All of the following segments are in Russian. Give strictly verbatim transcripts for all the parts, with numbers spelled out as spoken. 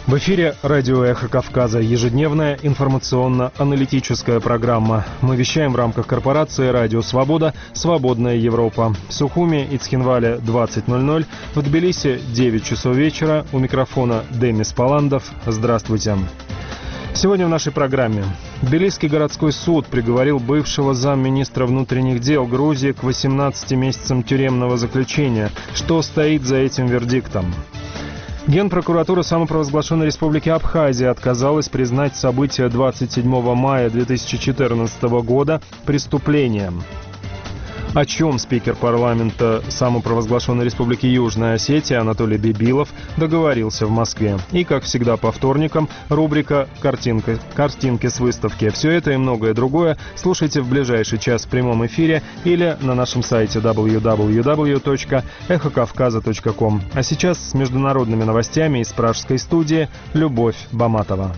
В эфире радио «Эхо Кавказа», ежедневная информационно-аналитическая программа. Мы вещаем в рамках корпорации «Радио Свобода», «Свободная Европа». В Сухуми и Цхинвале двадцать ноль ноль, в Тбилиси девять часов вечера. У микрофона Демис Паландов. Здравствуйте. Сегодня в нашей программе. Тбилисский городской суд приговорил бывшего замминистра внутренних дел Грузии к восемнадцати месяцам тюремного заключения. Что стоит за этим вердиктом? Генпрокуратура самопровозглашенной республики Абхазия отказалась признать события двадцать седьмого мая две тысячи четырнадцатого года преступлением. О чем спикер парламента самопровозглашенной республики Южная Осетия Анатолий Бибилов договорился в Москве. И, как всегда, по вторникам рубрика «Картинка, «Картинки с выставки». Все это и многое другое слушайте в ближайший час в прямом эфире или на нашем сайте дабл ю дабл ю дабл ю точка эхо кавказа точка ком. А сейчас с международными новостями из пражской студии Любовь Баматова.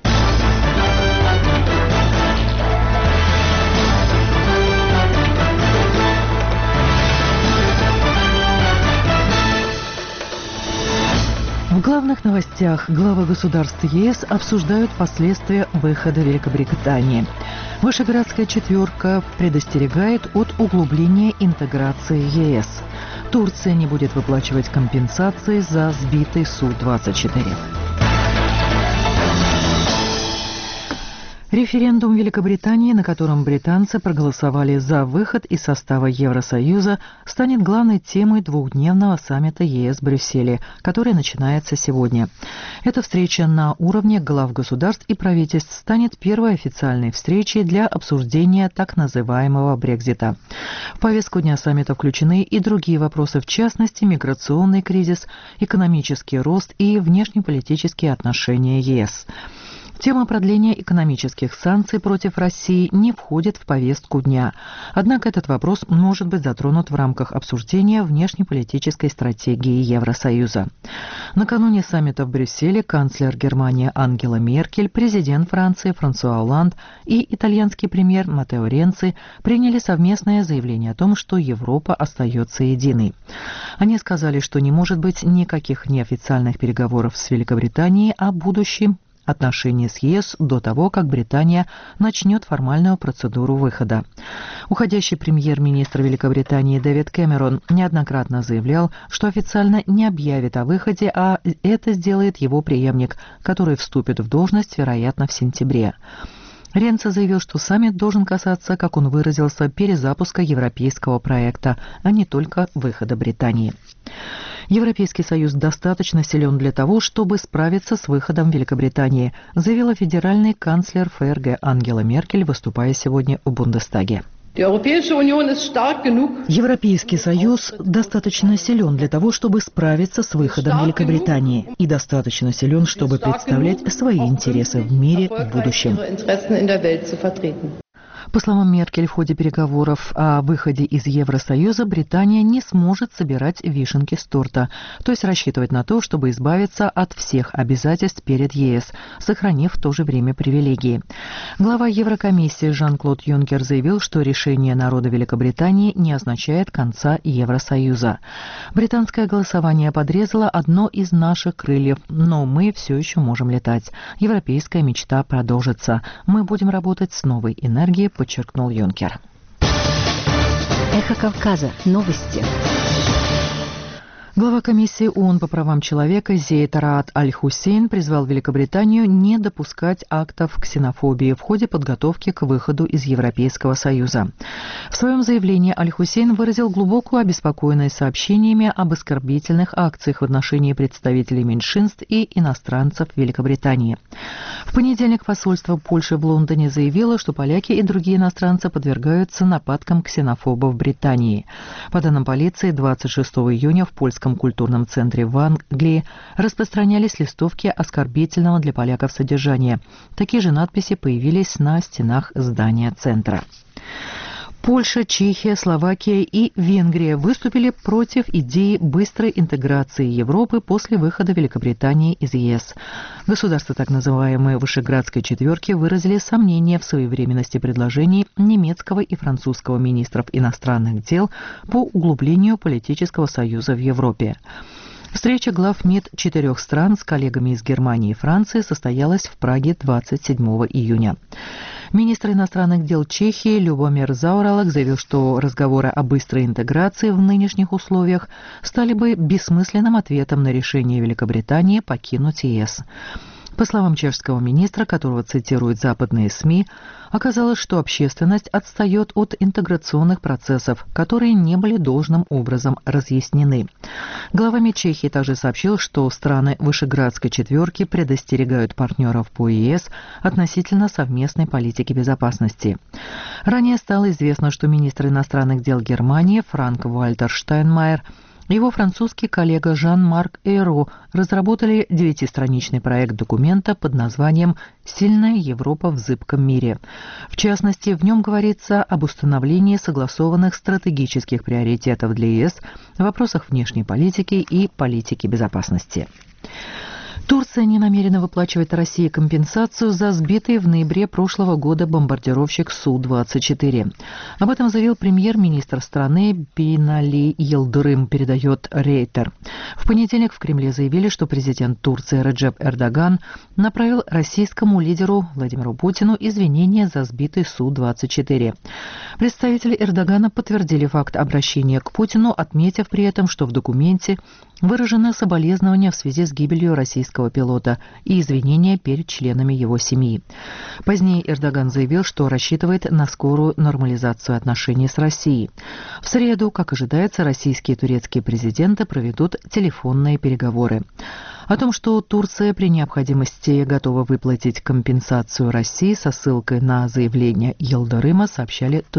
В главных новостях главы государств ЕС обсуждают последствия выхода Великобритании. Вышеградская четверка предостерегает от углубления интеграции ЕС. Турция не будет выплачивать компенсации за сбитый Су двадцать четыре. Референдум Великобритании, на котором британцы проголосовали за выход из состава Евросоюза, станет главной темой двухдневного саммита ЕС в Брюсселе, который начинается сегодня. Эта встреча на уровне глав государств и правительств станет первой официальной встречей для обсуждения так называемого Брексита. В повестку дня саммита включены и другие вопросы, в частности, миграционный кризис, экономический рост и внешнеполитические отношения ЕС. Тема продления экономических санкций против России не входит в повестку дня. Однако этот вопрос может быть затронут в рамках обсуждения внешнеполитической стратегии Евросоюза. Накануне саммита в Брюсселе канцлер Германии Ангела Меркель, президент Франции Франсуа Олланд и итальянский премьер Маттео Ренци приняли совместное заявление о том, что Европа остается единой. Они сказали, что не может быть никаких неофициальных переговоров с Великобританией о будущем отношения с ЕС до того, как Британия начнет формальную процедуру выхода. Уходящий премьер-министр Великобритании Дэвид Кэмерон неоднократно заявлял, что официально не объявит о выходе, а это сделает его преемник, который вступит в должность, вероятно, в сентябре. Ренци заявил, что саммит должен касаться, как он выразился, перезапуска европейского проекта, а не только выхода Британии. Европейский Союз достаточно силен для того, чтобы справиться с выходом Великобритании, заявила федеральный канцлер ФРГ Ангела Меркель, выступая сегодня в Бундестаге. Европейский Союз достаточно силен для того, чтобы справиться с выходом Великобритании и достаточно силен, чтобы представлять свои интересы в мире в будущем. По словам Меркель, в ходе переговоров о выходе из Евросоюза Британия не сможет собирать вишенки с торта, то есть рассчитывать на то, чтобы избавиться от всех обязательств перед ЕС, сохранив в то же время привилегии. Глава Еврокомиссии Жан-Клод Юнкер заявил, что решение народа Великобритании не означает конца Евросоюза. Британское голосование подрезало одно из наших крыльев, но мы все еще можем летать. Европейская мечта продолжится. Мы будем работать с новой энергией, подчеркнул Юнкер. Эхо Кавказа. Новости. Глава комиссии ООН по правам человека Зейд Раад Аль-Хусейн призвал Великобританию не допускать актов ксенофобии в ходе подготовки к выходу из Европейского Союза. В своем заявлении Аль-Хусейн выразил глубокую обеспокоенность сообщениями об оскорбительных акциях в отношении представителей меньшинств и иностранцев в Великобритании. В понедельник посольство Польши в Лондоне заявило, что поляки и другие иностранцы подвергаются нападкам ксенофобов в Британии. По данным полиции, двадцать шестого июня в польском культурном центре в Англии распространялись листовки оскорбительного для поляков содержания. Такие же надписи появились на стенах здания центра. Польша, Чехия, Словакия и Венгрия выступили против идеи быстрой интеграции Европы после выхода Великобритании из ЕС. Государства так называемой Вышеградской четверки выразили сомнения в своевременности предложений немецкого и французского министров иностранных дел по углублению политического союза в Европе. Встреча глав МИД четырех стран с коллегами из Германии и Франции состоялась в Праге двадцать седьмого июня. Министр иностранных дел Чехии Любомир Заоралек заявил, что разговоры о быстрой интеграции в нынешних условиях стали бы бессмысленным ответом на решение Великобритании покинуть ЕС. По словам чешского министра, которого цитируют западные СМИ, оказалось, что общественность отстает от интеграционных процессов, которые не были должным образом разъяснены. Глава МИД Чехии также сообщил, что страны Вышеградской четверки предостерегают партнеров по ЕС относительно совместной политики безопасности. Ранее стало известно, что министр иностранных дел Германии Франк-Вальтер Штайнмайер и его французский коллега Жан-Марк Эйро разработали девятистраничный проект документа под названием «Сильная Европа в зыбком мире». В частности, в нем говорится об установлении согласованных стратегических приоритетов для ЕС в вопросах внешней политики и политики безопасности. Турция не намерена выплачивать России компенсацию за сбитый в ноябре прошлого года бомбардировщик Су двадцать четыре. Об этом заявил премьер-министр страны Бинали Йылдырым, передает Рейтер. В понедельник в Кремле заявили, что президент Турции Реджеп Эрдоган направил российскому лидеру Владимиру Путину извинения за сбитый Су двадцать четыре. Представители Эрдогана подтвердили факт обращения к Путину, отметив при этом, что в документе выражено соболезнование в связи с гибелью российского пилота и извинения перед членами его семьи. Позднее Эрдоган заявил, что рассчитывает на скорую нормализацию отношений с Россией. В среду, как ожидается, российские и турецкие президенты проведут телефонные переговоры. О том, что Турция при необходимости готова выплатить компенсацию России, со ссылкой на заявление Йылдырыма сообщали